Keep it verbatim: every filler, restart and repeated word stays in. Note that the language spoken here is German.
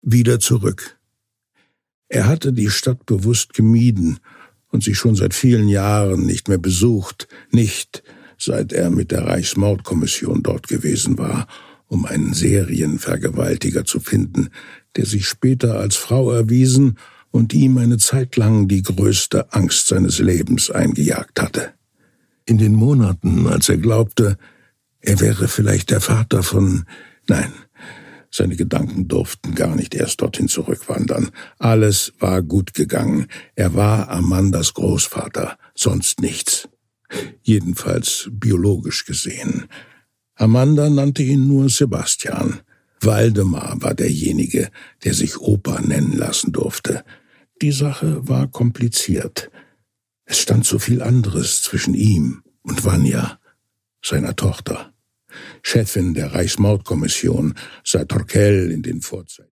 wieder zurück. Er hatte die Stadt bewusst gemieden und sie schon seit vielen Jahren nicht mehr besucht, nicht seit er mit der Reichsmordkommission dort gewesen war, um einen Serienvergewaltiger zu finden, der sich später als Frau erwiesen und ihm eine Zeit lang die größte Angst seines Lebens eingejagt hatte. In den Monaten, als er glaubte, er wäre vielleicht der Vater von... Nein, seine Gedanken durften gar nicht erst dorthin zurückwandern. Alles war gut gegangen. Er war Amandas Großvater, sonst nichts. Jedenfalls biologisch gesehen. Amanda nannte ihn nur Sebastian. Waldemar war derjenige, der sich Opa nennen lassen durfte. Die Sache war kompliziert. Es stand so viel anderes zwischen ihm und Vanya, seiner Tochter. Chefin der Reichsmordkommission, seit Torkel in den Vorzeiten.